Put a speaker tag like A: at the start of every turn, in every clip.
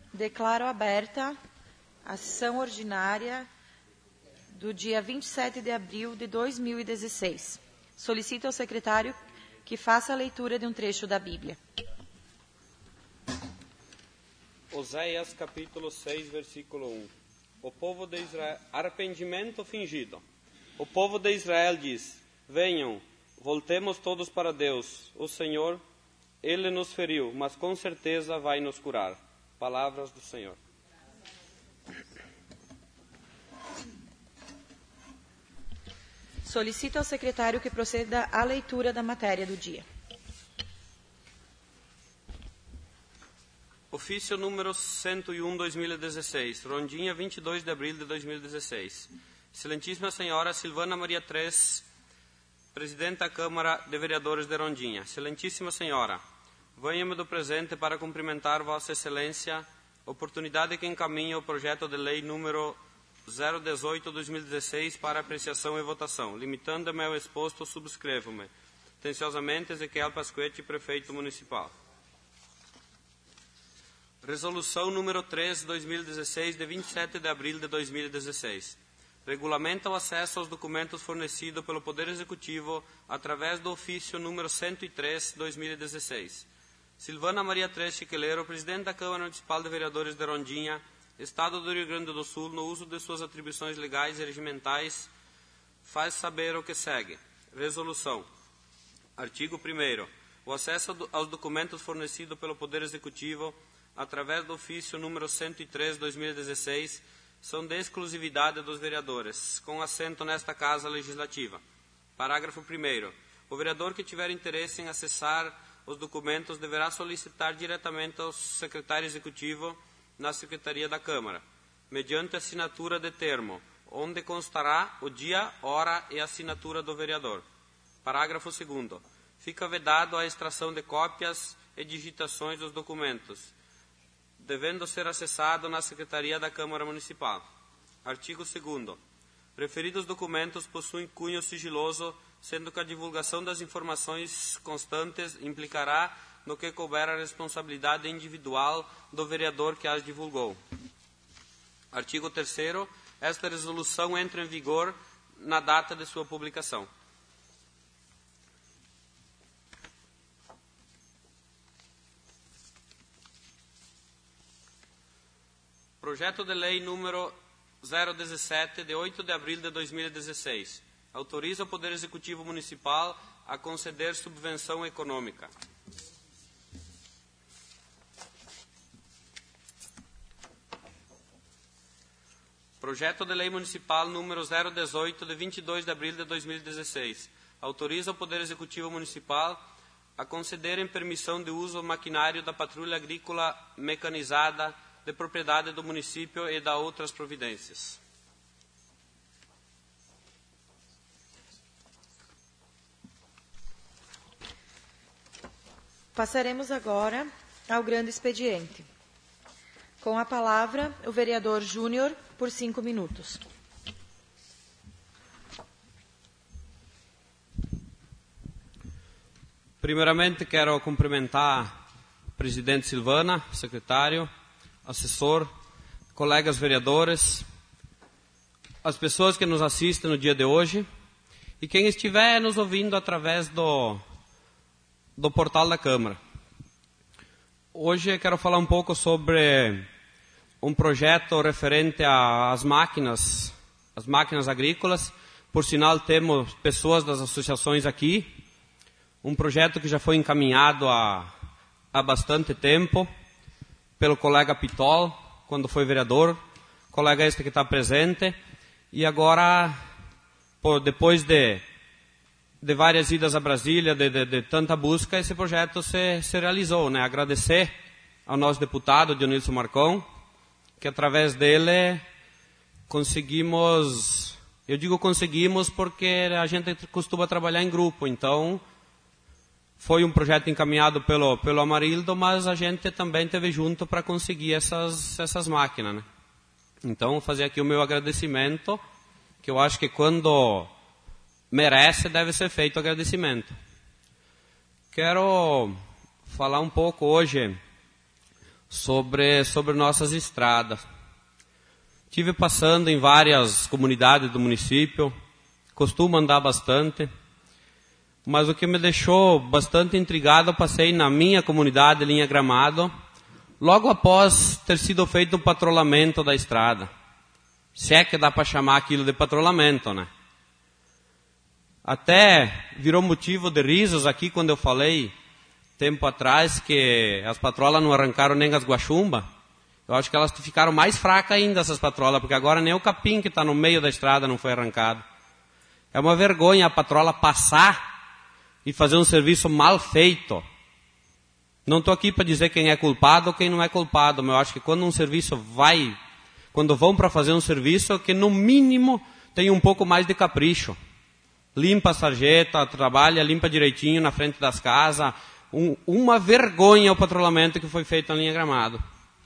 A: Declaro aberta a sessão ordinária do dia 27 de abril de 2016. Solicito ao secretário que faça a leitura de um trecho da Bíblia.
B: Oséias, capítulo 6, versículo 1. O povo de Israel, arrependimento fingido. O povo de Israel diz: venham, voltemos todos para Deus. O Senhor, Ele nos feriu, mas com certeza vai nos curar. Palavras do Senhor.
A: Solicito ao secretário que proceda à leitura da matéria do dia.
B: Ofício número 101/2016, Rondinha, 22 de abril de 2016. Excelentíssima Senhora Silvana Maria Tres, Presidente da Câmara de Vereadores de Rondinha. Excelentíssima Senhora, venha-me do presente para cumprimentar Vossa Excelência, oportunidade que encaminha o projeto de lei número 018/2016 para apreciação e votação. Limitando-me ao exposto, subscrevo-me. Atenciosamente, Ezequiel Pasquete, Prefeito Municipal. Resolução número 3/2016, de 27 de abril de 2016. Regulamenta o acesso aos documentos fornecidos pelo Poder Executivo através do ofício número 103/2016. Silvana Maria Tres Chiqueleiro, Presidente da Câmara Municipal de Vereadores de Rondinha, Estado do Rio Grande do Sul, no uso de suas atribuições legais e regimentais, faz saber o que segue. Resolução. Artigo 1º. O acesso aos documentos fornecidos pelo Poder Executivo através do ofício número 103/2016 são de exclusividade dos vereadores, com assento nesta Casa Legislativa. Parágrafo 1º. O vereador que tiver interesse em acessar os documentos deverá solicitar diretamente ao secretário executivo na Secretaria da Câmara, mediante assinatura de termo, onde constará o dia, hora e assinatura do vereador. Parágrafo 2º. Fica vedado a extração de cópias e digitações dos documentos, devendo ser acessado na Secretaria da Câmara Municipal. Artigo 2º. Referidos documentos possuem cunho sigiloso, sendo que a divulgação das informações constantes implicará no que couber a responsabilidade individual do vereador que as divulgou. Artigo 3º. Esta resolução entra em vigor na data de sua publicação. Projeto de Lei número 017, de 8 de abril de 2016. Autoriza o Poder Executivo Municipal a conceder subvenção econômica. Projeto de Lei Municipal número 018, de 22 de abril de 2016. Autoriza o Poder Executivo Municipal a concederem permissão de uso ao maquinário da Patrulha Agrícola Mecanizada de propriedade do município e da outras providências.
A: Passaremos agora ao grande expediente. Com a palavra, o vereador Júnior, por 5 minutos.
B: Primeiramente, quero cumprimentar o presidente Silvana, secretário, assessor, colegas vereadores, as pessoas que nos assistem no dia de hoje e quem estiver nos ouvindo através do portal da Câmara. Hoje quero falar um pouco sobre um projeto referente às máquinas agrícolas. Por sinal, temos pessoas das associações aqui. Um projeto que já foi encaminhado há bastante tempo pelo colega Pitol, quando foi vereador, colega este que está presente, e agora, depois de várias idas a Brasília, de tanta busca, esse projeto se realizou, né? Agradecer ao nosso deputado, Dionilson Marcon, que através dele conseguimos, eu digo conseguimos porque a gente costuma trabalhar em grupo, então foi um projeto encaminhado pelo Amarildo, mas a gente também esteve junto para conseguir essas máquinas, né? Então, vou fazer aqui o meu agradecimento, que eu acho que quando merece, deve ser feito o agradecimento. Quero falar um pouco hoje sobre nossas estradas. Estive passando em várias comunidades do município, costumo andar bastante, mas o que me deixou bastante intrigado, eu passei na minha comunidade, Linha Gramado, logo após ter sido feito o patrulhamento da estrada. Se é que dá para chamar aquilo de patrulhamento, né? Até virou motivo de risos aqui quando eu falei, tempo atrás, que as patrolas não arrancaram nem as guaxumbas. Eu acho que elas ficaram mais fracas ainda, essas patrolas, porque agora nem o capim que está no meio da estrada não foi arrancado. É uma vergonha a patrola passar e fazer um serviço mal feito. Não estou aqui para dizer quem é culpado ou quem não é culpado, mas eu acho que quando um serviço quando vão para fazer um serviço, que no mínimo tem um pouco mais de capricho. Limpa a sarjeta, trabalha, limpa direitinho na frente das casas. Uma vergonha o patrulhamento que foi feito na Linha Gramado.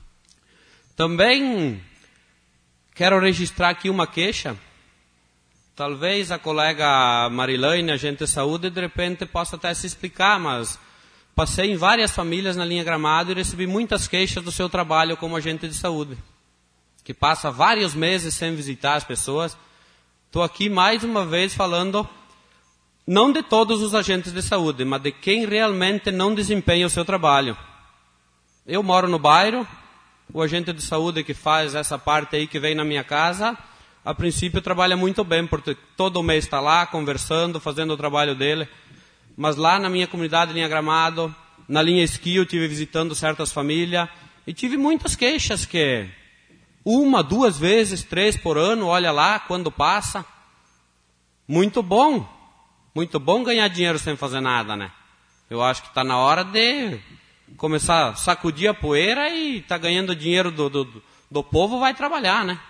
B: Também quero registrar aqui uma queixa. Talvez a colega Marilane, agente de saúde, de repente possa até se explicar, mas passei em várias famílias na Linha Gramado e recebi muitas queixas do seu trabalho como agente de saúde, que passa vários meses sem visitar as pessoas. Estou aqui mais uma vez falando, não de todos os agentes de saúde, mas de quem realmente não desempenha o seu trabalho. Eu moro no bairro, o agente de saúde que faz essa parte aí que vem na minha casa, a princípio trabalha muito bem, porque todo mês está lá conversando, fazendo o trabalho dele. Mas lá na minha comunidade, Linha Gramado, na linha esqui, eu estive visitando certas famílias e tive muitas queixas que 1, 2 vezes, 3 por ano, olha lá, quando passa. Muito bom ganhar dinheiro sem fazer nada, né? Eu acho que está na hora de começar a sacudir a poeira e está ganhando dinheiro do povo, vai trabalhar, né?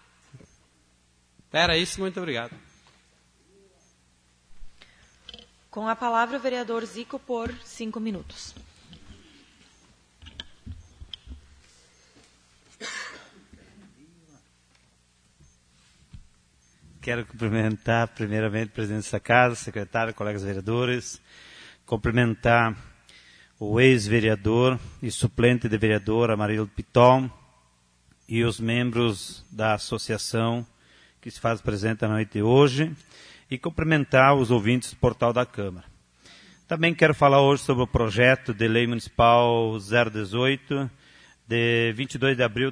B: Era isso, muito obrigado.
A: Com a palavra o vereador Zico por 5 minutos.
C: Quero cumprimentar primeiramente o presidente da casa, secretário, colegas vereadores, cumprimentar o ex-vereador e suplente de vereador Amarildo Piton e os membros da associação que se faz presente à noite de hoje e cumprimentar os ouvintes do portal da Câmara. Também quero falar hoje sobre o projeto de lei municipal 018 de 22 de abril de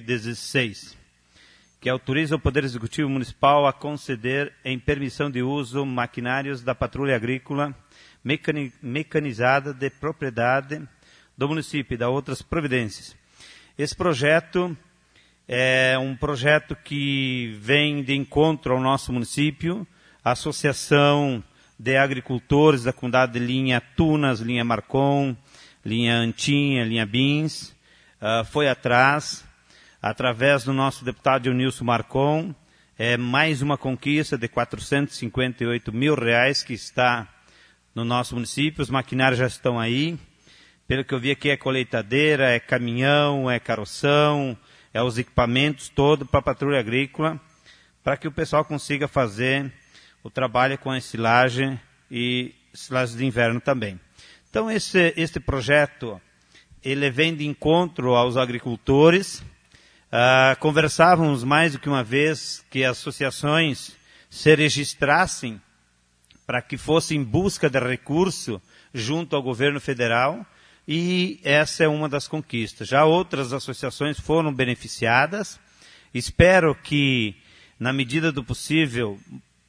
C: 2016, que autoriza o Poder Executivo Municipal a conceder em permissão de uso maquinários da patrulha agrícola mecanizada de propriedade do município e da outras providências. Esse projeto é um projeto que vem de encontro ao nosso município. A Associação de Agricultores da Comunidade de Linha Tunas, Linha Marcon, Linha Antinha, Linha Bins, foi atrás, através do nosso deputado Dionilson Marcon, mais uma conquista de R$458 mil que está no nosso município. Os maquinários já estão aí. Pelo que eu vi aqui, é colheitadeira, é caminhão, é carroção, é os equipamentos todos para a patrulha agrícola, para que o pessoal consiga fazer o trabalho com a estilagem e estilagem de inverno também. Então, este projeto, ele vem de encontro aos agricultores. Conversávamos mais do que uma vez que as associações se registrassem para que fossem em busca de recurso junto ao governo federal, e essa é uma das conquistas. Já outras associações foram beneficiadas. Espero que, na medida do possível,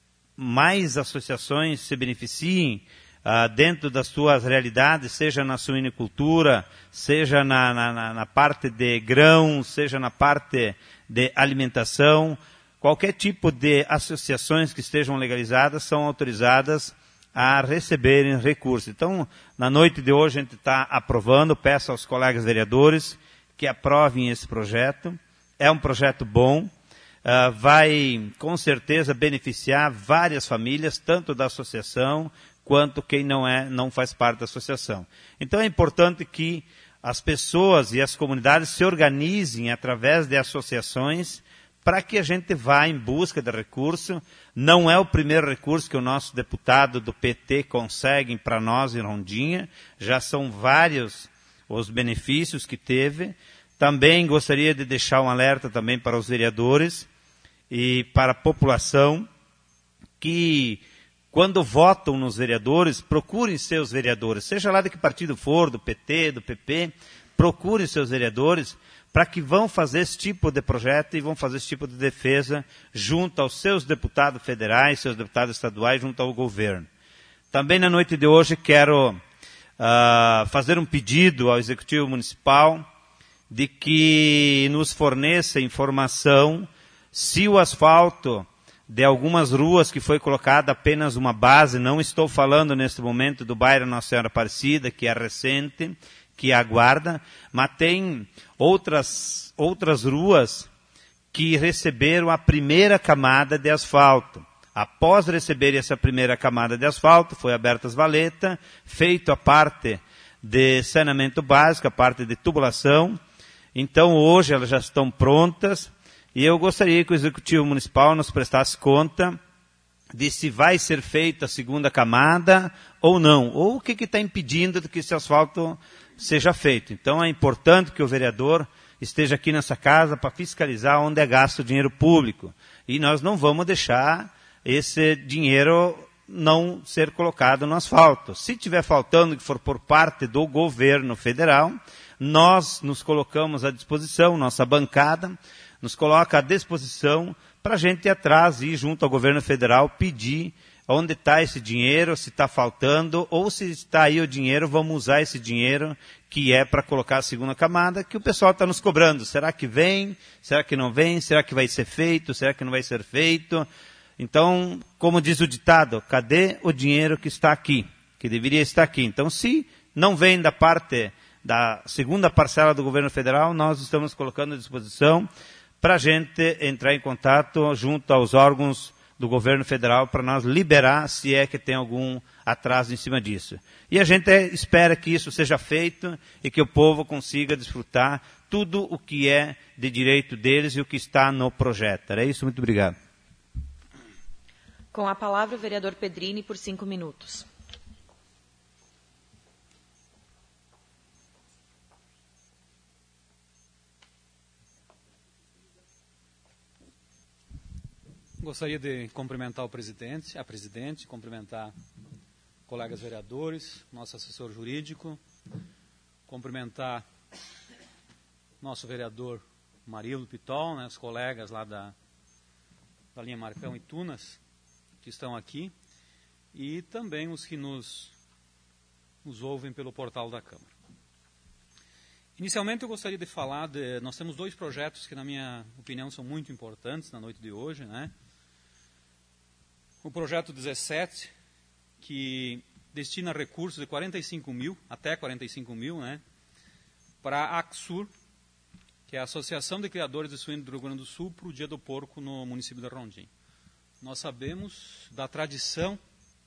C: mais associações se beneficiem dentro das suas realidades, seja na suinicultura, seja na parte de grão, seja na parte de alimentação. Qualquer tipo de associações que estejam legalizadas são autorizadas a receberem recursos. Então, na noite de hoje, a gente está aprovando. Peço aos colegas vereadores que aprovem esse projeto. É um projeto bom, vai com certeza beneficiar várias famílias, tanto da associação quanto quem não faz parte da associação. Então é importante que as pessoas e as comunidades se organizem através de associações para que a gente vá em busca de recurso. Não é o primeiro recurso que o nosso deputado do PT consegue para nós em Rondinha. Já são vários os benefícios que teve. Também gostaria de deixar um alerta também para os vereadores e para a população que, quando votam nos vereadores, procurem seus vereadores, seja lá de que partido for, do PT, do PP, procurem seus vereadores para que vão fazer esse tipo de projeto e vão fazer esse tipo de defesa junto aos seus deputados federais, seus deputados estaduais, junto ao governo. Também na noite de hoje quero fazer um pedido ao Executivo Municipal de que nos forneça informação se o asfalto de algumas ruas que foi colocada apenas uma base, não estou falando neste momento do bairro Nossa Senhora Aparecida, que é recente, que aguarda, mas tem outras ruas que receberam a primeira camada de asfalto. Após receber essa primeira camada de asfalto, foi aberta as valetas, feito a parte de saneamento básico, a parte de tubulação. Então, hoje elas já estão prontas e eu gostaria que o Executivo Municipal nos prestasse conta de se vai ser feita a segunda camada ou não, ou o que está impedindo de que esse asfalto seja feito. Então, é importante que o vereador esteja aqui nessa casa para fiscalizar onde é gasto o dinheiro público. E nós não vamos deixar esse dinheiro não ser colocado no asfalto. Se tiver faltando, que for por parte do governo federal, nós nos colocamos à disposição, nossa bancada nos coloca à disposição para a gente ir atrás e ir junto ao governo federal pedir onde está esse dinheiro, se está faltando, ou se está aí o dinheiro, vamos usar esse dinheiro que é para colocar a segunda camada, que o pessoal está nos cobrando. Será que vem? Será que não vem? Será que vai ser feito? Será que não vai ser feito? Então, como diz o ditado, cadê o dinheiro que está aqui? Que deveria estar aqui. Então, se não vem da parte da segunda parcela do governo federal, nós estamos colocando à disposição para a gente entrar em contato junto aos órgãos do governo federal para nós liberar se é que tem algum atraso em cima disso. E a gente espera que isso seja feito e que o povo consiga desfrutar tudo o que é de direito deles e o que está no projeto. Era isso, muito obrigado.
A: Com a palavra o vereador Pedrini por 5 minutos.
D: Gostaria de cumprimentar a presidente, cumprimentar colegas vereadores, nosso assessor jurídico, cumprimentar nosso vereador Marílio Pitol, né, os colegas lá da linha Marcão e Tunas, que estão aqui, e também os que nos ouvem pelo portal da Câmara. Inicialmente eu gostaria de falar nós temos 2 projetos que na minha opinião são muito importantes na noite de hoje, né? O projeto 17, que destina recursos de 45 mil, até 45 mil, né, para a ACSUR, que é a Associação de Criadores de Suíno do Rio Grande do Sul, para o Dia do Porco no município de Rondim. Nós sabemos da tradição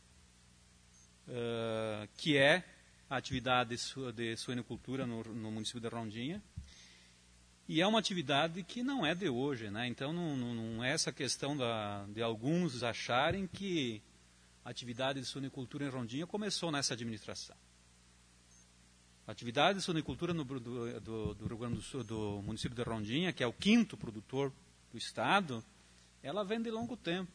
D: que é a atividade de suinocultura no município de Rondinha, e é uma atividade que não é de hoje, né? Então não é essa questão de alguns acharem que a atividade de suinocultura em Rondinha começou nessa administração. A atividade de suinocultura do Rio Grande do Sul, do município de Rondinha, que é o 5º produtor do estado, ela vem de longo tempo.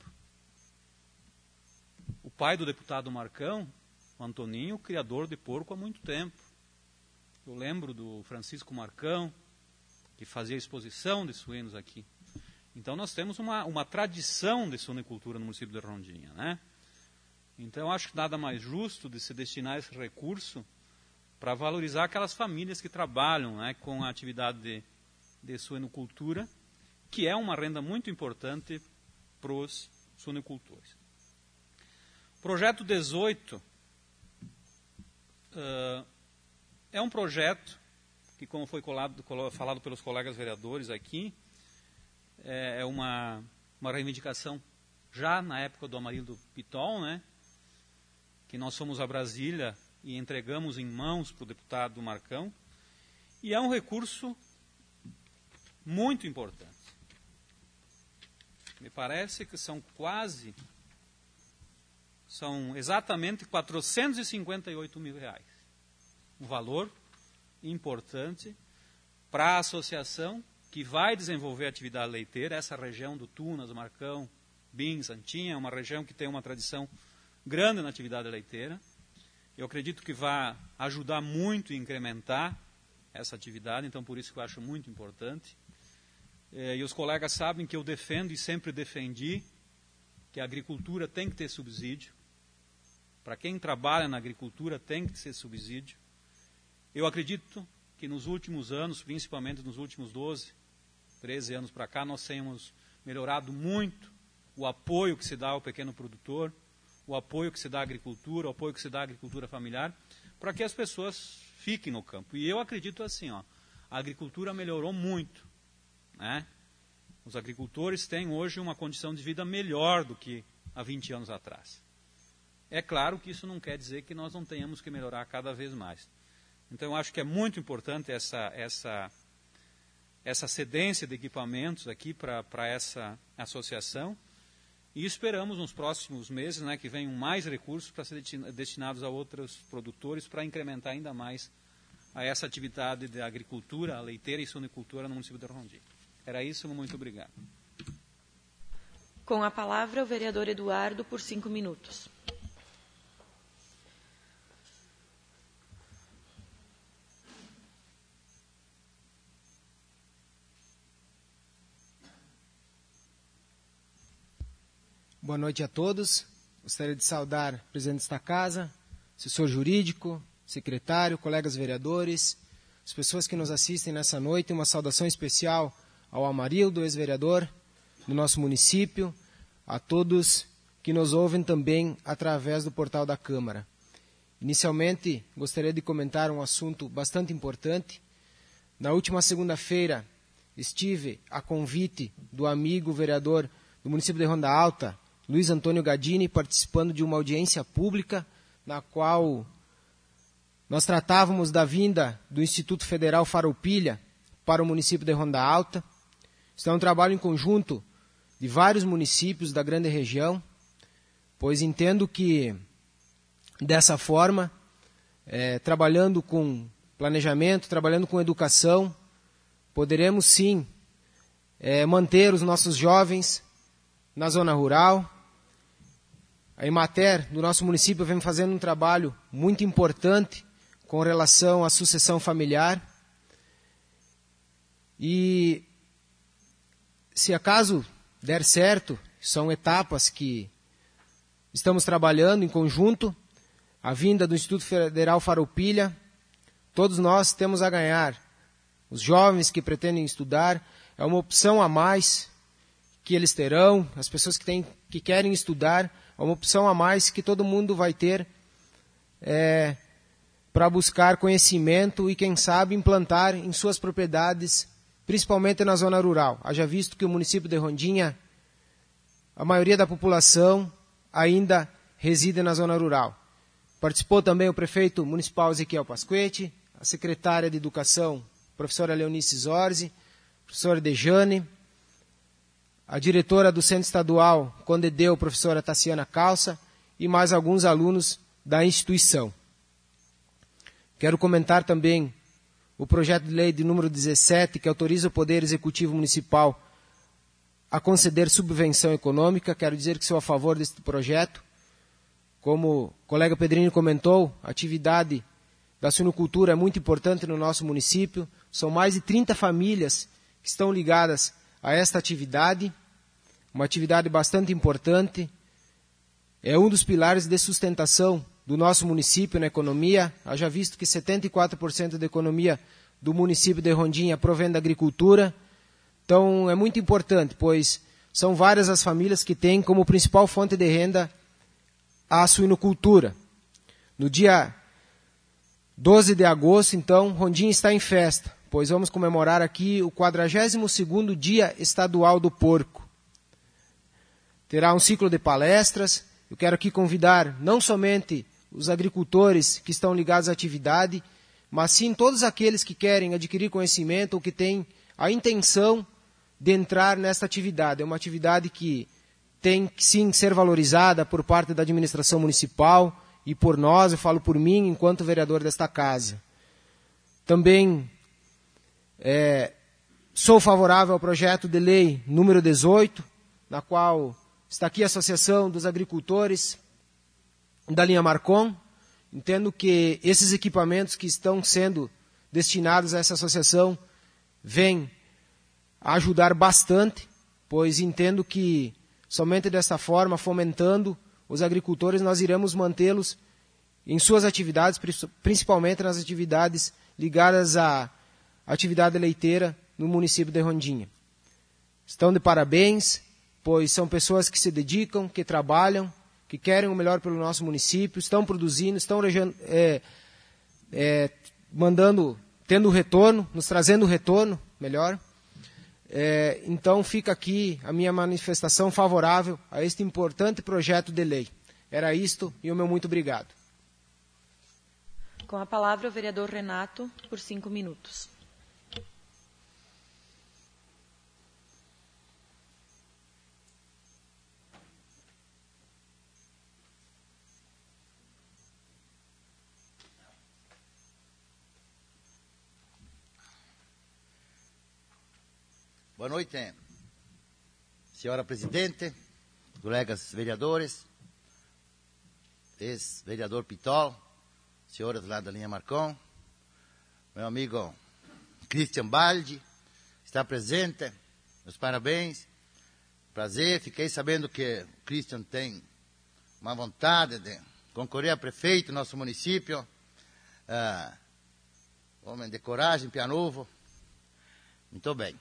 D: O pai do deputado Marcão, o Antoninho, criador de porco há muito tempo. Eu lembro do Francisco Marcão, que fazia exposição de suínos aqui. Então nós temos uma tradição de suinocultura no município de Rondinha, né? Então eu acho que nada mais justo de se destinar esse recurso para valorizar aquelas famílias que trabalham, né, com a atividade de suinocultura, que é uma renda muito importante para os suinocultores. Projeto 18 é um projeto que, como foi falado pelos colegas vereadores aqui, é uma reivindicação já na época do Amarildo Pitol, né, que nós fomos a Brasília e entregamos em mãos para o deputado Marcão, e é um recurso muito importante. Me parece que são exatamente 458 mil reais, um valor importante para a associação que vai desenvolver a atividade leiteira. Essa região do Tunas, Marcão, Bim, Santinha, é uma região que tem uma tradição grande na atividade leiteira. Eu acredito que vai ajudar muito a incrementar essa atividade, então por isso que eu acho muito importante. E os colegas sabem que eu defendo e sempre defendi que a agricultura tem que ter subsídio. Para quem trabalha na agricultura tem que ter subsídio. Eu acredito que nos últimos anos, principalmente nos últimos 12, 13 anos para cá, nós temos melhorado muito o apoio que se dá ao pequeno produtor, o apoio que se dá à agricultura, o apoio que se dá à agricultura familiar, para que as pessoas fiquem no campo. E eu acredito assim, a agricultura melhorou muito, né? Os agricultores têm hoje uma condição de vida melhor do que há 20 anos atrás. É claro que isso não quer dizer que nós não tenhamos que melhorar cada vez mais. Então, eu acho que é muito importante essa cedência de equipamentos aqui para essa associação. E esperamos nos próximos meses, né, que venham mais recursos para ser destinados a outros produtores para incrementar ainda mais a essa atividade de agricultura, leiteira e suinicultura no município de Rondim. Era isso, muito obrigado.
A: Com a palavra, o vereador Eduardo, por 5 minutos.
E: Boa noite a todos. Gostaria de saudar o presidente desta casa, assessor jurídico, secretário, colegas vereadores, as pessoas que nos assistem nessa noite. Uma saudação especial ao Amarildo, ex-vereador do nosso município, a todos que nos ouvem também através do portal da Câmara. Inicialmente, gostaria de comentar um assunto bastante importante. Na última segunda-feira, estive a convite do amigo vereador do município de Ronda Alta, Luiz Antônio Gadini, participando de uma audiência pública na qual nós tratávamos da vinda do Instituto Federal Farroupilha para o município de Ronda Alta. Isso é um trabalho em conjunto de vários municípios da grande região, pois entendo que, dessa forma, trabalhando com planejamento, trabalhando com educação, poderemos sim manter os nossos jovens na zona rural. A Emater do nosso município vem fazendo um trabalho muito importante com relação à sucessão familiar. E, se acaso der certo, são etapas que estamos trabalhando em conjunto, a vinda do Instituto Federal Farroupilha, todos nós temos a ganhar. Os jovens que pretendem estudar, é uma opção a mais que eles terão, as pessoas que querem estudar, é uma opção a mais que todo mundo vai ter para buscar conhecimento e, quem sabe, implantar em suas propriedades, principalmente na zona rural. Haja visto que o município de Rondinha, a maioria da população ainda reside na zona rural. Participou também o prefeito municipal Ezequiel Pasquete, a secretária de Educação, professora Leonice Zorzi, professora Dejane, a diretora do Centro Estadual Conde Deu, professora Tassiana Calça, e mais alguns alunos da instituição. Quero comentar também o projeto de lei de número 17, que autoriza o Poder Executivo Municipal a conceder subvenção econômica. Quero dizer que sou a favor deste projeto. Como o colega Pedrinho comentou, a atividade da suinocultura é muito importante no nosso município. São mais de 30 famílias que estão ligadas a esta atividade, uma atividade bastante importante. É um dos pilares de sustentação do nosso município na economia. Haja visto que 74% da economia do município de Rondinha provém da agricultura. Então, é muito importante, pois são várias as famílias que têm como principal fonte de renda a suinocultura. No dia 12 de agosto, então, Rondinha está em festa, pois vamos comemorar aqui o 42º Dia Estadual do Porco. Terá um ciclo de palestras. Eu quero aqui convidar não somente os agricultores que estão ligados à atividade, mas sim todos aqueles que querem adquirir conhecimento ou que têm a intenção de entrar nesta atividade. É uma atividade que tem que sim ser valorizada por parte da administração municipal e por nós, eu falo por mim, enquanto vereador desta casa. Também sou favorável ao projeto de lei número 18, na qual está aqui a Associação dos Agricultores da linha Marcon. Entendo que esses equipamentos que estão sendo destinados a essa associação vêm a ajudar bastante, pois entendo que somente desta forma, fomentando os agricultores, nós iremos mantê-los em suas atividades, principalmente nas atividades ligadas à atividade leiteira no município de Rondinha. Estão de parabéns, pois são pessoas que se dedicam, que trabalham, que querem o melhor pelo nosso município, estão produzindo, estão tendo retorno, nos trazendo retorno, melhor. Então fica aqui a minha manifestação favorável a este importante projeto de lei. Era isto e o meu muito obrigado.
A: Com a palavra o vereador Renato, por 5 minutos.
F: Boa noite, senhora presidente, colegas vereadores, ex-vereador Pitol, senhoras lá da linha Marcon, meu amigo Christian Baldi está presente, meus parabéns, prazer, fiquei sabendo que o Christian tem uma vontade de concorrer a prefeito do nosso município, homem de coragem, pé novo, muito bem.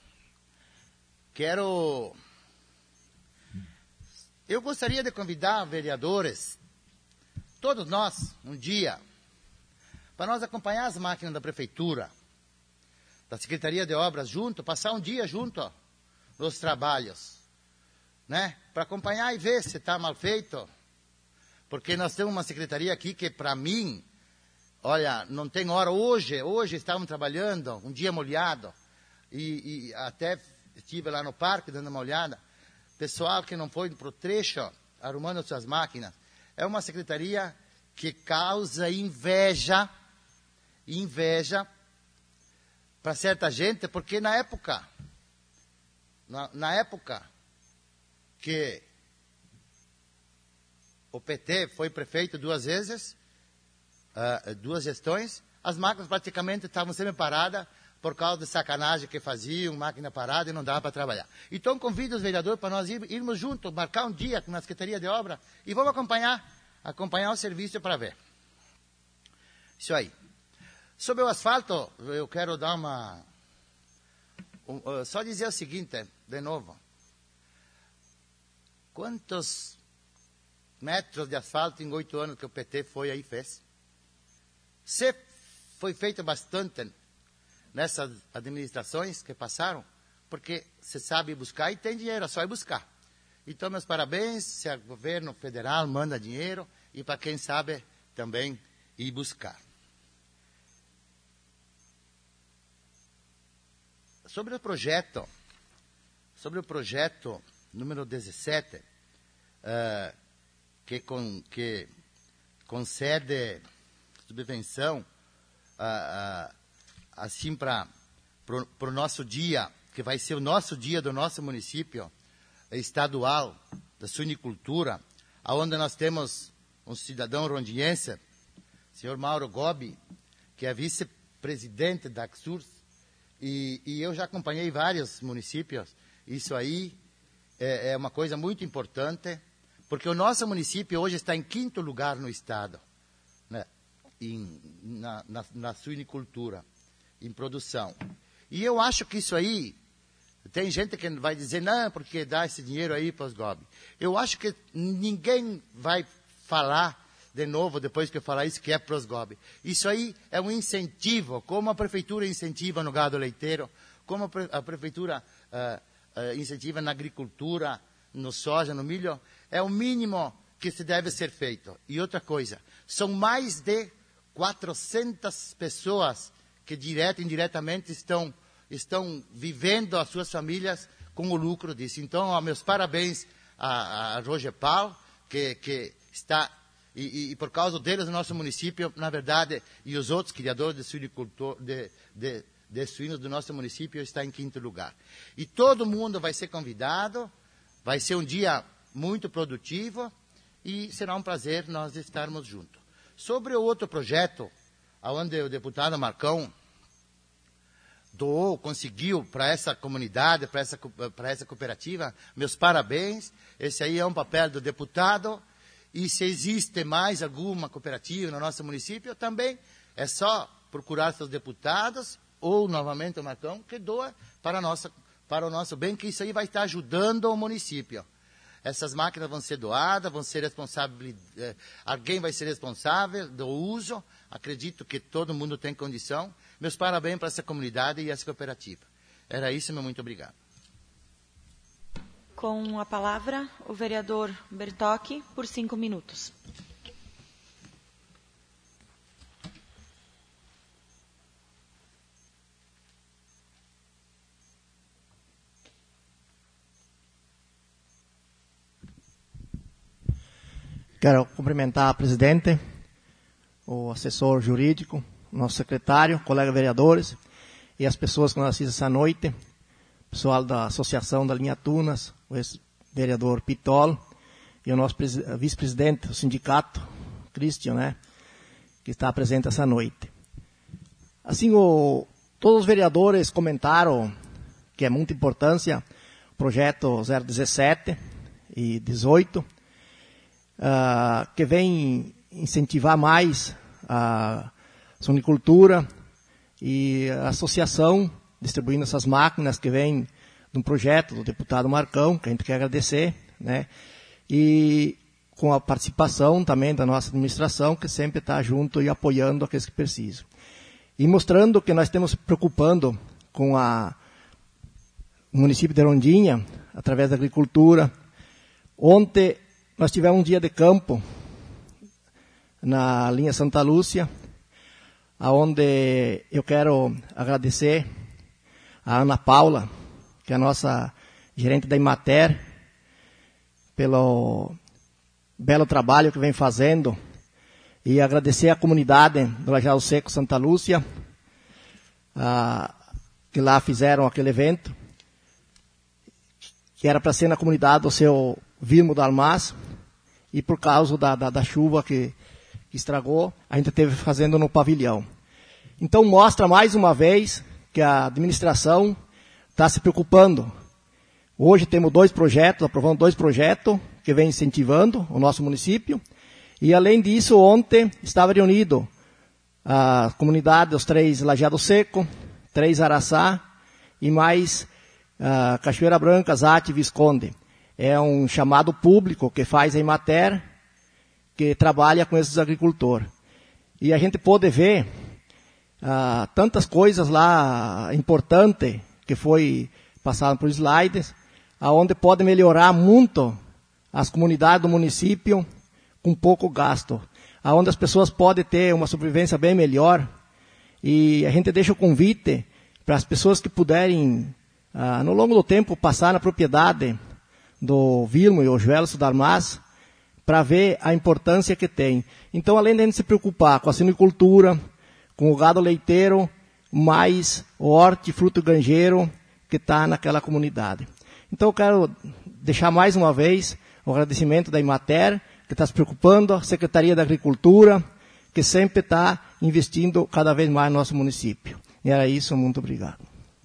F: Eu gostaria de convidar vereadores, todos nós, um dia, para nós acompanhar as máquinas da prefeitura, da Secretaria de Obras junto, passar um dia junto nos trabalhos, né? Para acompanhar e ver se está mal feito, porque nós temos uma secretaria aqui que, para mim, olha, não tem hora. Hoje estavam trabalhando, um dia molhado, e até estive lá no parque dando uma olhada, pessoal que não foi para o trecho, arrumando suas máquinas. É uma secretaria que causa inveja para certa gente, porque na época que o PT foi prefeito 2 vezes, 2 gestões, as máquinas praticamente estavam sempre paradas, por causa de sacanagem que faziam, máquina parada e não dava para trabalhar. Então convido os vereadores para nós irmos juntos, marcar um dia na Secretaria de Obra e vamos acompanhar o serviço para ver. Isso aí. Sobre o asfalto, eu quero dar só dizer o seguinte, de novo. Quantos metros de asfalto em 8 anos que o PT foi aí fez? Se foi feito bastante nessas administrações que passaram, porque se sabe buscar e tem dinheiro, é só ir buscar. Então, meus parabéns, se o governo federal manda dinheiro, e para quem sabe também ir buscar. Sobre o projeto número 17, que concede subvenção assim para o nosso dia, que vai ser o nosso dia do nosso município estadual da suinicultura, onde nós temos um cidadão rondinhense, senhor Mauro Gobi, que é vice-presidente da AXURS, e eu já acompanhei vários municípios. Isso aí é uma coisa muito importante, porque o nosso município hoje está em 5º lugar no estado, né, na suinicultura, em produção. E eu acho que isso aí, tem gente que vai dizer, não, porque dá esse dinheiro aí para os GOB. Eu acho que ninguém vai falar de novo, depois que eu falar isso, que é para os GOB. Isso aí é um incentivo, como a prefeitura incentiva no gado leiteiro, como a prefeitura incentiva na agricultura, no soja, no milho, é o mínimo que se deve ser feito. E outra coisa, são mais de 400 pessoas que direta e indiretamente estão vivendo as suas famílias com o lucro disso. Então, meus parabéns a Roger Paulo, que está e por causa deles, o nosso município, na verdade, e os outros criadores de suinicultor, de suínos do nosso município está em 5º lugar. E todo mundo vai ser convidado, vai ser um dia muito produtivo e será um prazer nós estarmos juntos. Sobre o outro projeto, onde o deputado Marcão conseguiu para essa comunidade, para essa cooperativa, meus parabéns. Esse aí é um papel do deputado. E se existe mais alguma cooperativa no nosso município, também é só procurar seus deputados ou, novamente, o Marcão, que doa para o nosso bem, que isso aí vai estar ajudando o município. Essas máquinas vão ser doadas, vão ser responsáveis, alguém vai ser responsável do uso. Acredito que todo mundo tem condição. Meus parabéns para essa comunidade e essa cooperativa. Era isso, meu muito obrigado.
A: Com a palavra, o vereador Bertocchi, por 5 minutos.
G: Quero cumprimentar a presidente, o assessor jurídico, nosso secretário, colegas vereadores e as pessoas que nos assistem essa noite, pessoal da Associação da Linha Tunas, o ex-vereador Pitol e o nosso vice-presidente do sindicato, Christian, né, que está presente essa noite. Assim, todos os vereadores comentaram que é muita importância o projeto 017 e 18, que vem incentivar mais a suinicultura e a associação distribuindo essas máquinas que vem de um projeto do deputado Marcão, que a gente quer agradecer, né? E com a participação também da nossa administração, que sempre está junto e apoiando aqueles que precisam. E mostrando que nós estamos se preocupando com o município de Rondinha, através da agricultura. Ontem nós tivemos um dia de campo na linha Santa Lúcia, onde eu quero agradecer a Ana Paula, que é a nossa gerente da Imater, pelo belo trabalho que vem fazendo, e agradecer a comunidade do Lajeado Seco Santa Lúcia, que lá fizeram aquele evento, que era para ser na comunidade o seu Vilmo Dalmas, e por causa da chuva que estragou, a gente teve fazendo no pavilhão. Então mostra mais uma vez que a administração está se preocupando. Hoje temos aprovamos 2 projetos que vem incentivando o nosso município. E além disso, ontem estava reunido a comunidade dos 3 Lajeado Seco, 3 Araçá e mais Cachoeira Branca, Zate e Visconde. É um chamado público que faz a Imater, que trabalha com esses agricultores. E a gente pôde ver tantas coisas lá importantes que foi passado por slides, onde pode melhorar muito as comunidades do município com pouco gasto, onde as pessoas podem ter uma sobrevivência bem melhor. E a gente deixa o convite para as pessoas que puderem, no longo do tempo, passar na propriedade do Vilmo e o Joelso Dalmas, para ver a importância que tem. Então, além de a gente se preocupar com a suinicultura, com o gado leiteiro, mais o hortifruto granjeiro que está naquela comunidade. Então, eu quero deixar mais uma vez o agradecimento da Imater, que está se preocupando, a Secretaria da Agricultura, que sempre está investindo cada vez mais no nosso município. E era isso, muito obrigado.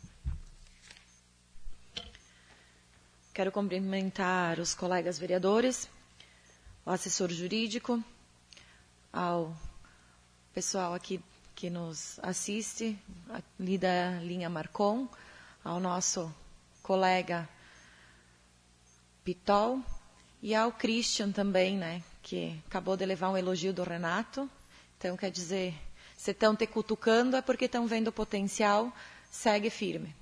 A: Quero cumprimentar os colegas vereadores, o assessor jurídico, ao pessoal aqui que nos assiste, ali da linha Marcon, ao nosso colega Pitol e ao Christian também, né, que acabou de levar um elogio do Renato. Então, quer dizer, se estão te cutucando é porque estão vendo o potencial, segue firme.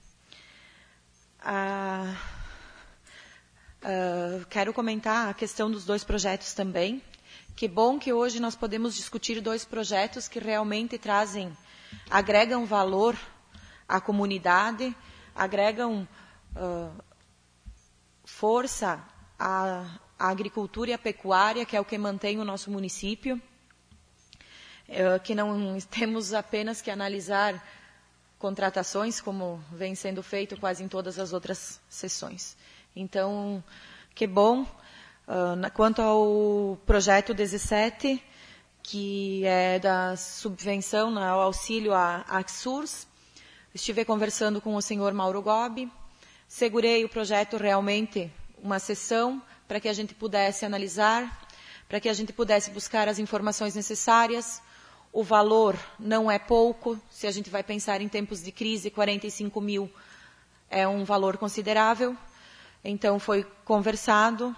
A: Quero comentar a questão dos 2 projetos também. Que bom que hoje nós podemos discutir 2 projetos que realmente agregam valor à comunidade, agregam força a agricultura e a pecuária, que é o que mantém o nosso município, que não temos apenas que analisar contratações, como vem sendo feito quase em todas as outras sessões. Então, que bom. Quanto ao projeto 17, que é da subvenção, ao auxílio à AXURS, estive conversando com o senhor Mauro Gobi, segurei o projeto realmente uma sessão para que a gente pudesse analisar, para que a gente pudesse buscar as informações necessárias. O valor não é pouco, se a gente vai pensar em tempos de crise, 45 mil é um valor considerável. Então, foi conversado,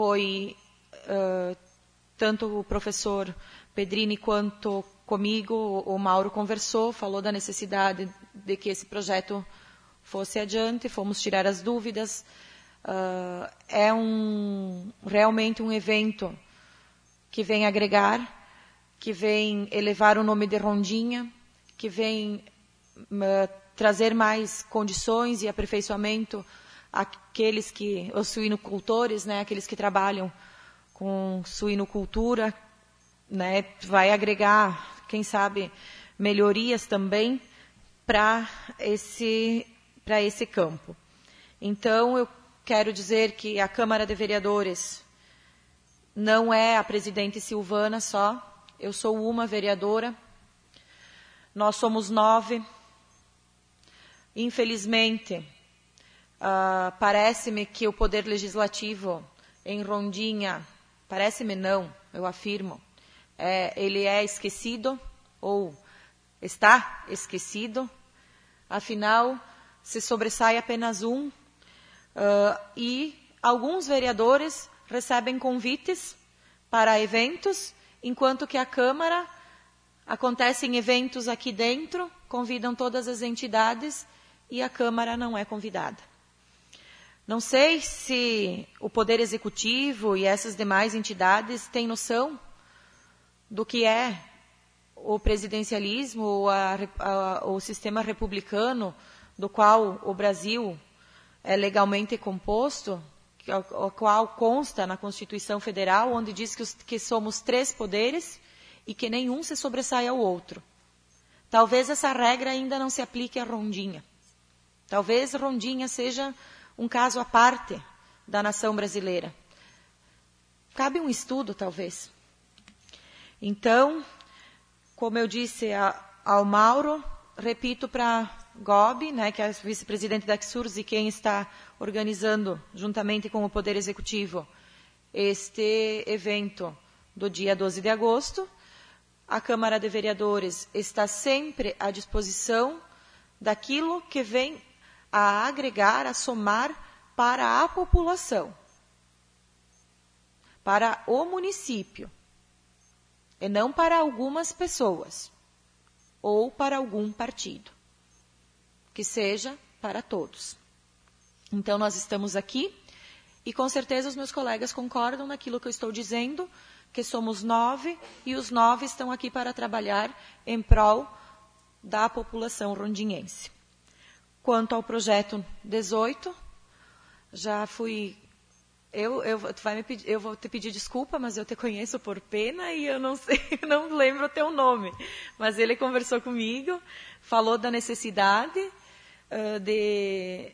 A: tanto o professor Pedrini quanto comigo, o Mauro conversou, falou da necessidade de que esse projeto fosse adiante, fomos tirar as dúvidas. É realmente um evento que vem agregar, que vem elevar o nome de Rondinha, que vem trazer mais condições e aperfeiçoamento àqueles os suinocultores, né, aqueles que trabalham com suinocultura, né, vai agregar, quem sabe, melhorias também para esse campo. Então, eu quero dizer que a Câmara de Vereadores não é a presidente Silvana só, eu sou uma vereadora, nós somos 9. Infelizmente, parece-me que o Poder Legislativo em Rondinha, parece-me não, eu afirmo, ele é esquecido ou está esquecido, afinal, se sobressai apenas um, e alguns vereadores recebem convites para eventos, enquanto que a Câmara, acontecem eventos aqui dentro, convidam todas as entidades e a Câmara não é convidada. Não sei se o Poder Executivo e essas demais entidades têm noção do que é o presidencialismo ou o sistema republicano do qual o Brasil é legalmente composto, o qual consta na Constituição Federal, onde diz que somos 3 poderes e que nenhum se sobressai ao outro. Talvez essa regra ainda não se aplique a Rondinha. Talvez Rondinha seja um caso à parte da nação brasileira. Cabe um estudo, talvez. Então, como eu disse ao Mauro, repito para Gobi, né, que é a vice-presidente da AXURS e quem está organizando, juntamente com o Poder Executivo, este evento do dia 12 de agosto. A Câmara de Vereadores está sempre à disposição daquilo que vem a agregar, a somar para a população, para o município, e não para algumas pessoas ou para algum partido, que seja para todos. Então, nós estamos aqui e, com certeza, os meus colegas concordam naquilo que eu estou dizendo, que somos 9 e os 9 estão aqui para trabalhar em prol da população rondinhense. Quanto ao projeto 18, já fui... Eu vou te pedir desculpa, mas eu te conheço por pena e eu não sei, não lembro o teu nome. Mas ele conversou comigo, falou da necessidade de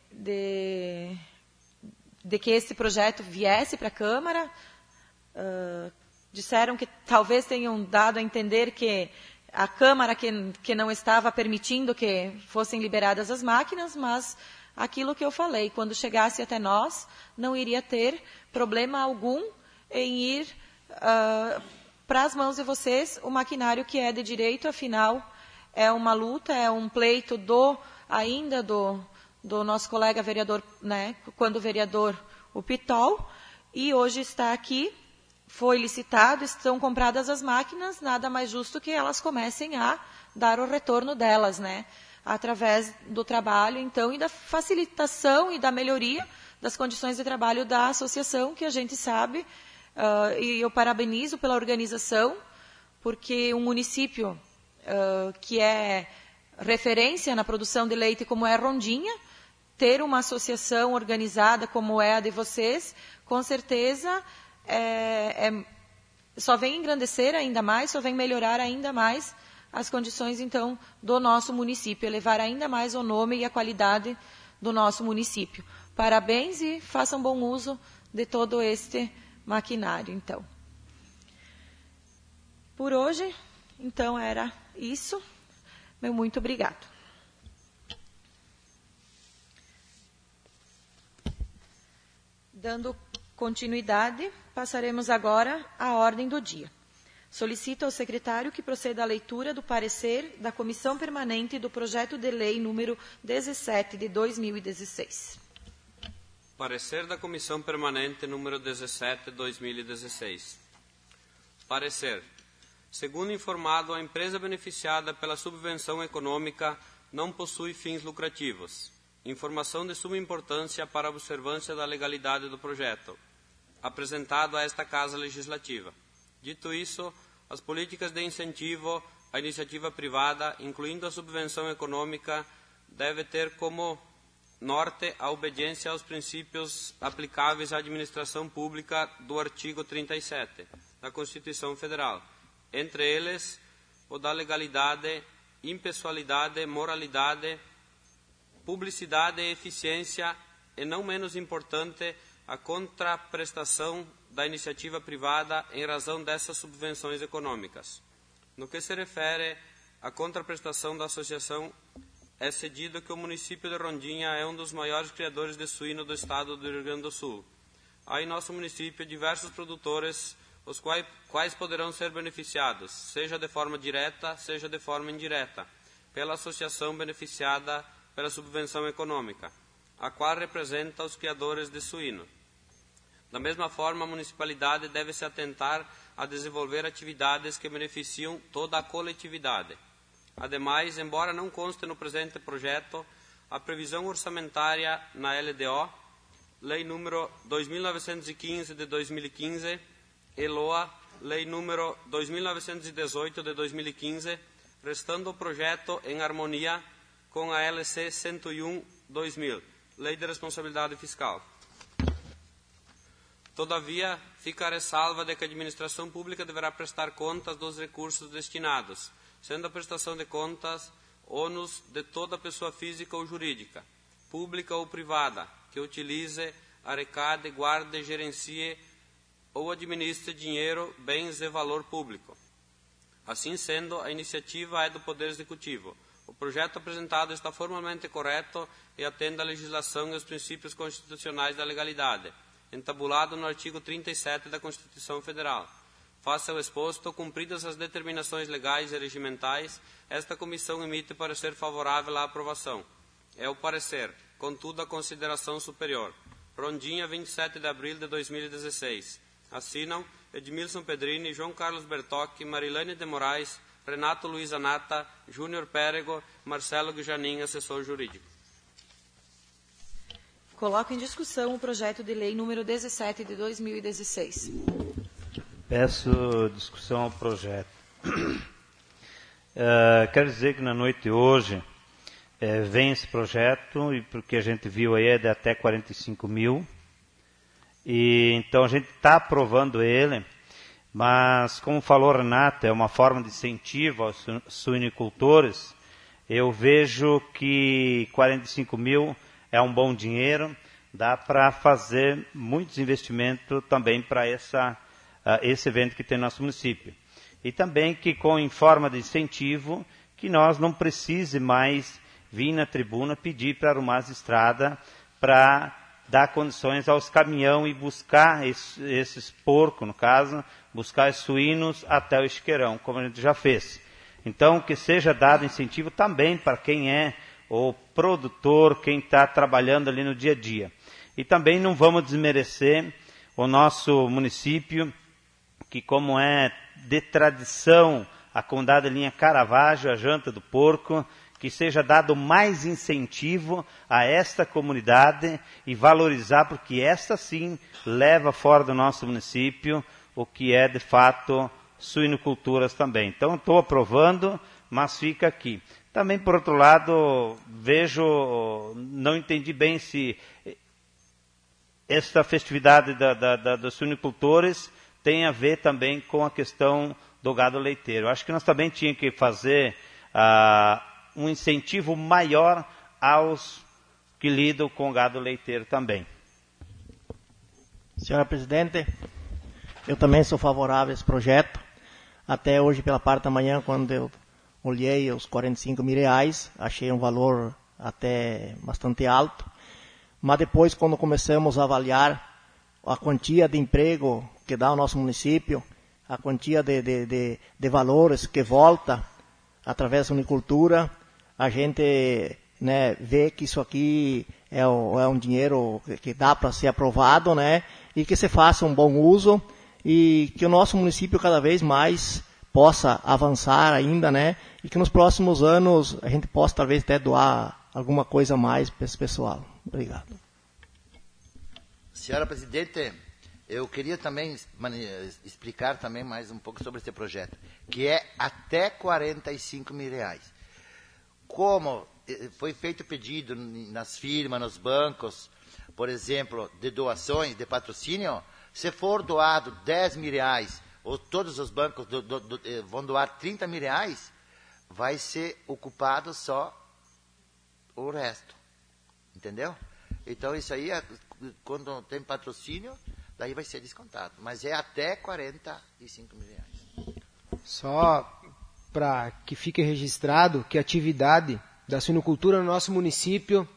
A: que esse projeto viesse para a Câmara. Disseram que talvez tenham dado a entender que a Câmara que não estava permitindo que fossem liberadas as máquinas, mas aquilo que eu falei, quando chegasse até nós, não iria ter problema algum em ir para as mãos de vocês o maquinário que é de direito, afinal, é uma luta, é um pleito ainda do nosso colega vereador, né, quando vereador, o Pitol, e hoje está aqui, foi licitado, estão compradas as máquinas, nada mais justo que elas comecem a dar o retorno delas, né? Através do trabalho, então, e da facilitação e da melhoria das condições de trabalho da associação, que a gente sabe, e eu parabenizo pela organização, porque um município que é referência na produção de leite como é Rondinha, ter uma associação organizada como é a de vocês, com certeza só vem engrandecer ainda mais, só vem melhorar ainda mais as condições, então, do nosso município, elevar ainda mais o nome e a qualidade do nosso município. Parabéns e façam bom uso de todo este maquinário, então. Por hoje, então, era isso. Meu muito obrigado. Dando continuidade, passaremos agora à ordem do dia. Solicito ao secretário que proceda à leitura do parecer da Comissão Permanente do Projeto de Lei número 17 de 2016.
B: Parecer da Comissão Permanente número 17 de 2016. Parecer. Segundo informado, a empresa beneficiada pela subvenção econômica não possui fins lucrativos. Informação de suma importância para a observância da legalidade do projeto, apresentado a esta Casa Legislativa. Dito isso, as políticas de incentivo à iniciativa privada, incluindo a subvenção econômica, devem ter como norte a obediência aos princípios aplicáveis à administração pública do artigo 37 da Constituição Federal, entre eles o da legalidade, impessoalidade, moralidade, publicidade e eficiência, e não menos importante, a contraprestação da iniciativa privada em razão dessas subvenções econômicas. No que se refere à contraprestação da associação, é cedido que o município de Rondinha é um dos maiores criadores de suíno do estado do Rio Grande do Sul. Há em nosso município diversos produtores, os quais poderão ser beneficiados, seja de forma direta, seja de forma indireta, pela associação beneficiada pela subvenção econômica, a qual representa os criadores de suíno. Da mesma forma, a municipalidade deve se atentar a desenvolver atividades que beneficiam toda a coletividade. Ademais, embora não conste no presente projeto, a previsão orçamentária na LDO, Lei número 2915 de 2015, e LOA, Lei número 2918 de 2015, restando o projeto em harmonia com a LC 101/2000, Lei de Responsabilidade Fiscal. Todavia, fica a ressalva de que a administração pública deverá prestar contas dos recursos destinados, sendo a prestação de contas ônus de toda pessoa física ou jurídica, pública ou privada, que utilize, arrecade, guarde, gerencie ou administre dinheiro, bens e valor público. Assim sendo, a iniciativa é do Poder Executivo. O projeto apresentado está formalmente correto e atende à legislação e aos princípios constitucionais da legalidade, entabulado no artigo 37 da Constituição Federal. Face ao exposto, cumpridas as determinações legais e regimentais, esta comissão emite parecer favorável à aprovação. É o parecer, contudo, a consideração superior. Rondinha, 27 de abril de 2016. Assinam Edmilson Pedrini, João Carlos Bertocchi, Marilene de Moraes, Renato Luiz Anata, Júnior Pérego, Marcelo Gujanin, assessor jurídico.
A: Coloco em discussão o projeto de lei número 17 de 2016.
C: Peço discussão ao projeto. Quero dizer que na noite de hoje vem esse projeto, e porque a gente viu aí é de até 45 mil, e então a gente está aprovando ele, mas como falou Renato, é uma forma de incentivo aos suinicultores. Eu vejo que 45 mil é um bom dinheiro, dá para fazer muitos investimentos também para esse evento que tem no nosso município. E também que em forma de incentivo, que nós não precise mais vir na tribuna pedir para arrumar as estradas, para dar condições aos caminhões e buscar esses porcos, no caso, buscar os suínos até o Isqueirão, como a gente já fez. Então, que seja dado incentivo também para quem é o produtor, quem está trabalhando ali no dia a dia. E também não vamos desmerecer o nosso município, que como é de tradição a comunidade linha Caravaggio, a janta do porco, que seja dado mais incentivo a esta comunidade e valorizar, porque esta sim leva fora do nosso município o que é de fato suinoculturas também. Então estou aprovando, mas fica aqui. Também, por outro lado, não entendi bem se esta festividade dos suinicultores tem a ver também com a questão do gado leiteiro. Acho que nós também tínhamos que fazer um incentivo maior aos que lidam com o gado leiteiro também.
G: Senhora Presidente, eu também sou favorável a esse projeto. Até hoje, pela parte da manhã, quando eu olhei os R$45.000, achei um valor até bastante alto. Mas depois, quando começamos a avaliar a quantia de emprego que dá ao nosso município, a quantia de valores que volta através da suinicultura, a gente, né, vê que isso aqui é um dinheiro que dá para ser aprovado, né, e que se faça um bom uso e que o nosso município cada vez mais possa avançar ainda, né, e que nos próximos anos a gente possa talvez até doar alguma coisa a mais para esse pessoal. Obrigado.
F: Senhora Presidente, eu queria também explicar também mais um pouco sobre esse projeto, que é até R$45.000. Como foi feito pedido nas firmas, nos bancos, por exemplo, de doações, de patrocínio, se for doado R$10.000, ou todos os bancos vão doar R$30.000, vai ser ocupado só o resto. Entendeu? Então, isso aí, quando tem patrocínio, daí vai ser descontado. Mas é até R$45.000.
E: Só para que fique registrado que a atividade da suinocultura no nosso município,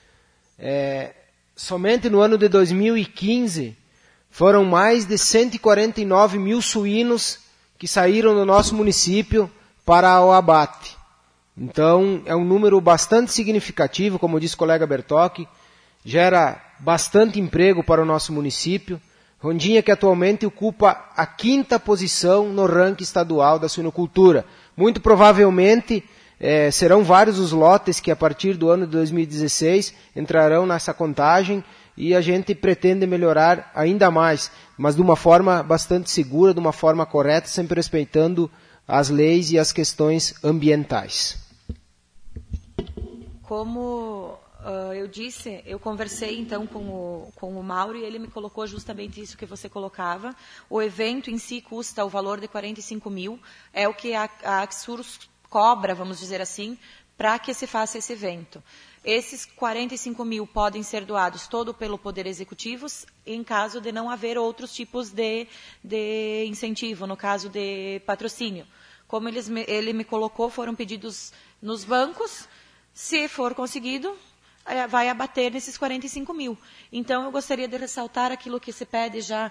E: somente no ano de 2015, foram mais de 149 mil suínos que saíram do nosso município para o abate. Então, é um número bastante significativo, como disse o colega Bertocchi, gera bastante emprego para o nosso município. Rondinha, que atualmente ocupa a 5ª posição no ranking estadual da suinocultura. Muito provavelmente serão vários os lotes que a partir do ano de 2016 entrarão nessa contagem e a gente pretende melhorar ainda mais, mas de uma forma bastante segura, de uma forma correta, sempre respeitando as leis e as questões ambientais.
A: Como eu disse, eu conversei então com o Mauro e ele me colocou justamente isso que você colocava. O evento em si custa o valor de 45 mil, é o que a Axurus cobra, vamos dizer assim, para que se faça esse evento. Esses 45 mil podem ser doados todo pelo Poder Executivo, em caso de não haver outros tipos de incentivo, no caso de patrocínio. Como ele me colocou, foram pedidos nos bancos, se for conseguido, vai abater nesses 45 mil. Então, eu gostaria de ressaltar aquilo que se pede já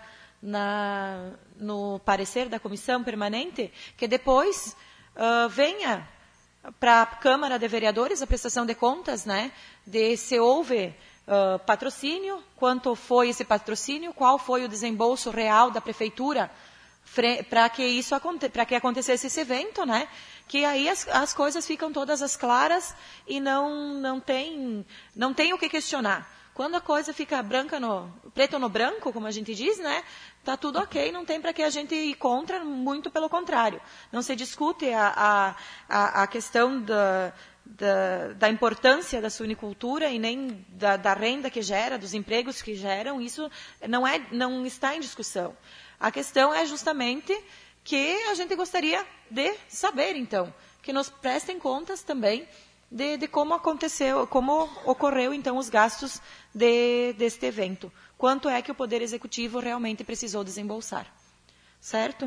A: no parecer da comissão permanente, que depois venha para a Câmara de Vereadores a prestação de contas, né, de se houve patrocínio, quanto foi esse patrocínio, qual foi o desembolso real da Prefeitura para que acontecesse esse evento, né? Que aí as coisas ficam todas as claras e não tem o que questionar. Quando a coisa fica preto no branco, como a gente diz, né? Tá tudo ok, não tem para que a gente ir contra, muito pelo contrário. Não se discute a questão da importância da suinicultura e nem da renda que gera, dos empregos que geram, isso não está em discussão. A questão é justamente que a gente gostaria de saber, então, que nos prestem contas também de como aconteceu, como ocorreu, então, os gastos deste evento. Quanto é que o Poder Executivo realmente precisou desembolsar. Certo?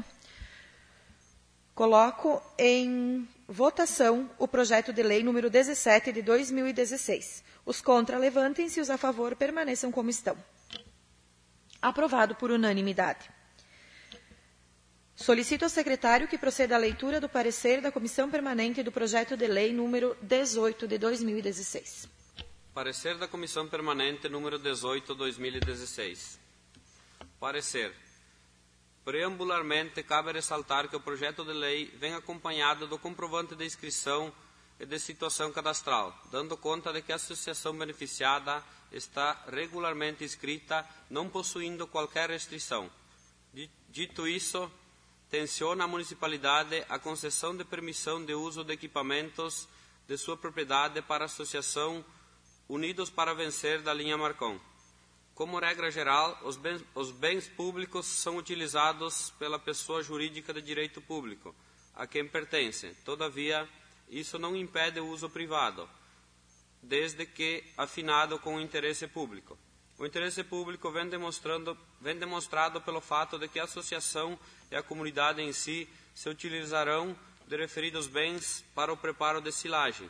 A: Coloco em votação o projeto de lei número 17 de 2016. Os contra levantem-se e os a favor permaneçam como estão. Aprovado por unanimidade. Solicito ao secretário que proceda à leitura do parecer da Comissão Permanente do projeto de lei número 18 de 2016.
B: Parecer da Comissão Permanente número 18 de 2016. Parecer. Preambularmente, cabe ressaltar que o projeto de lei vem acompanhado do comprovante de inscrição e de situação cadastral, dando conta de que a associação beneficiada está regularmente inscrita, não possuindo qualquer restrição. Dito isso, tenciona a municipalidade a concessão de permissão de uso de equipamentos de sua propriedade para a associação Unidos para Vencer da linha Marcon. Como regra geral, os bens públicos são utilizados pela pessoa jurídica de direito público, a quem pertencem. Todavia, isso não impede o uso privado, desde que afinado com o interesse público. O interesse público vem demonstrado pelo fato de que a associação e a comunidade em si se utilizarão de referidos bens para o preparo de silagem,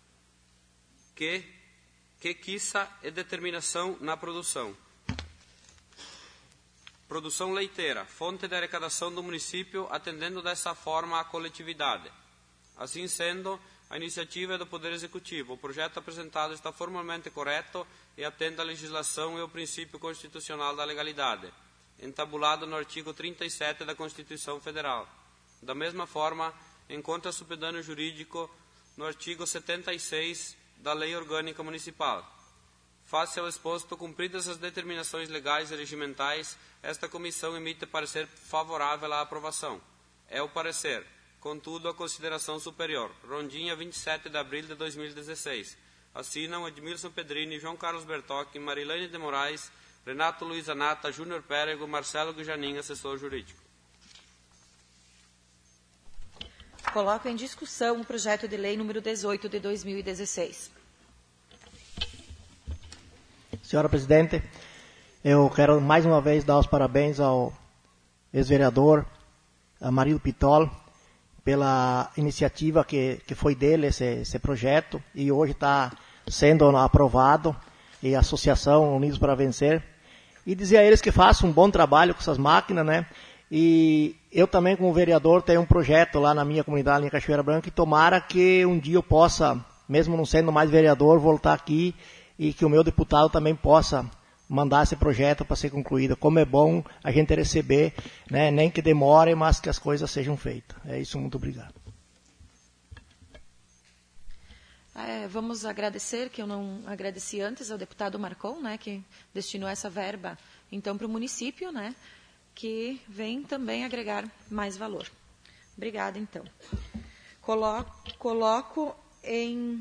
B: quiça e determinação na produção. Produção leiteira, fonte de arrecadação do município, atendendo dessa forma à coletividade. Assim sendo, a iniciativa é do Poder Executivo. O projeto apresentado está formalmente correto e atende à legislação e ao princípio constitucional da legalidade, entabulado no artigo 37 da Constituição Federal. Da mesma forma, encontra supedâneo jurídico no artigo 76 da Lei Orgânica Municipal. Face ao exposto, cumpridas as determinações legais e regimentais, esta comissão emite parecer favorável à aprovação. É o parecer. Contudo, a consideração superior. Rondinha, 27 de abril de 2016. Assinam Edmilson Pedrini, João Carlos Bertocchi, Marilene de Moraes, Renato Luiz Anata, Júnior Pérego, Marcelo Gujanin, assessor jurídico.
A: Coloco em discussão o projeto de lei número 18 de 2016.
G: Senhora Presidente, eu quero mais uma vez dar os parabéns ao ex-vereador Amarildo Pitol pela iniciativa que foi dele, esse projeto, e hoje está sendo aprovado, e a Associação Unidos para Vencer, e dizer a eles que façam um bom trabalho com essas máquinas, né? E eu também, como vereador, tenho um projeto lá na minha comunidade, em Cachoeira Branca, e tomara que um dia eu possa, mesmo não sendo mais vereador, voltar aqui e que o meu deputado também possa mandar esse projeto para ser concluído. Como é bom a gente receber, né, nem que demore, mas que as coisas sejam feitas. É isso, muito obrigado.
A: Vamos agradecer, que eu não agradeci antes, ao deputado Marcon, né, que destinou essa verba, então, para o município, né, que vem também agregar mais valor. Obrigada, então. Coloco em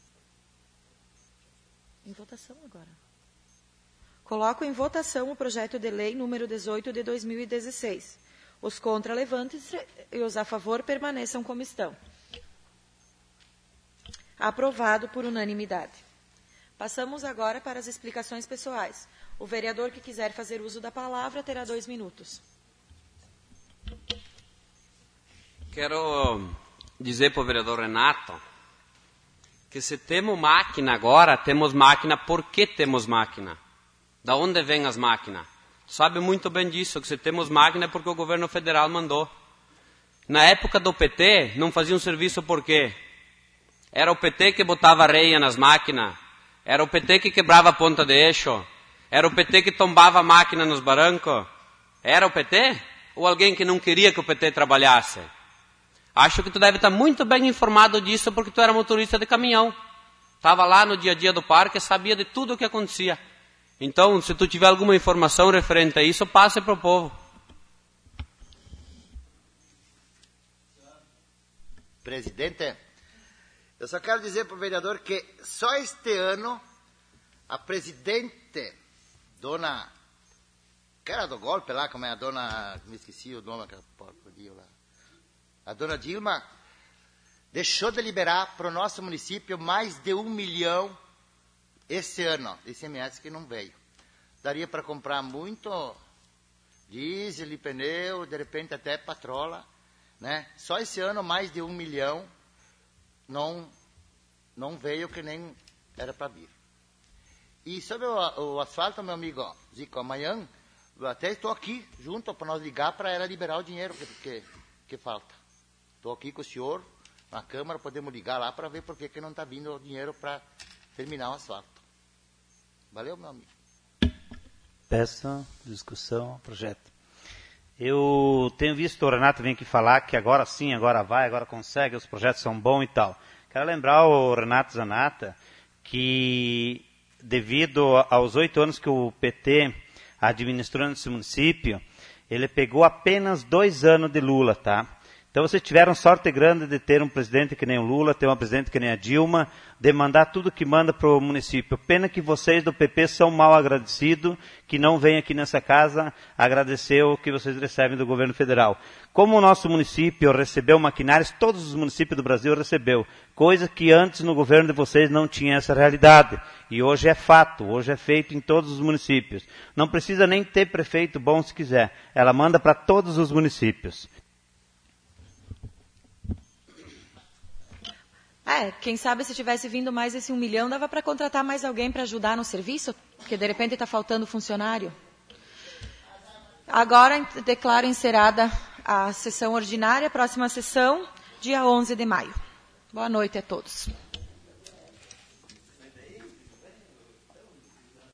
A: votação agora. Coloco em votação o projeto de lei número 18 de 2016. Os contra levantem-se e os a favor permaneçam como estão. Aprovado por unanimidade. Passamos agora para as explicações pessoais. O vereador que quiser fazer uso da palavra terá 2 minutos.
B: Quero dizer para o vereador Renato que se temos máquina agora, temos máquina porque temos máquina. Da onde vêm as máquinas? Sabe muito bem disso, que se temos máquina é porque o governo federal mandou. Na época do PT, não fazia um serviço por quê? Era o PT que botava areia nas máquinas, era o PT que quebrava a ponta de eixo, era o PT que tombava a máquina nos barrancos. Era o PT? Ou alguém que não queria que o PT trabalhasse? Acho que tu deve estar muito bem informado disso porque tu era motorista de caminhão. Estava lá no dia a dia do parque e sabia de tudo o que acontecia. Então, se tu tiver alguma informação referente a isso, passe para o povo.
F: Presidente, eu só quero dizer para o vereador que só este ano a presidente, dona, que era do golpe lá, como é a dona, me esqueci o nome, aquela porcaria lá, a dona Dilma, deixou de liberar para o nosso município mais de 1 milhão esse ano, de ICMS que não veio. Daria para comprar muito diesel e pneu, de repente até patrola, né? Só esse ano mais de 1 milhão não veio, que nem era para vir. E sobre o asfalto, meu amigo Zico, amanhã eu até estou aqui junto para nós ligar para ela liberar o dinheiro que falta. Estou aqui com o senhor na Câmara, podemos ligar lá para ver por que não está vindo o dinheiro para terminar o asfalto. Valeu, meu amigo.
C: Peço discussão, projeto. Eu tenho visto o Renato vir aqui falar que agora sim, agora vai, agora consegue, os projetos são bons e tal. Quero lembrar o Renato Zanata que, devido aos 8 anos que o PT administrou nesse município, ele pegou apenas 2 anos de Lula, tá? Então vocês tiveram sorte grande de ter um presidente que nem o Lula, ter uma presidente que nem a Dilma, de mandar tudo que manda para o município. Pena que vocês do PP são mal agradecidos, que não vêm aqui nessa casa agradecer o que vocês recebem do governo federal. Como o nosso município recebeu maquinários, todos os municípios do Brasil recebeu, coisa que antes no governo de vocês não tinha essa realidade. E hoje é fato, hoje é feito em todos os municípios. Não precisa nem ter prefeito bom se quiser, ela manda para todos os municípios.
A: Quem sabe se tivesse vindo mais esse 1 milhão, dava para contratar mais alguém para ajudar no serviço, porque de repente está faltando funcionário. Agora declaro encerrada a sessão ordinária, próxima sessão, dia 11 de maio. Boa noite a todos.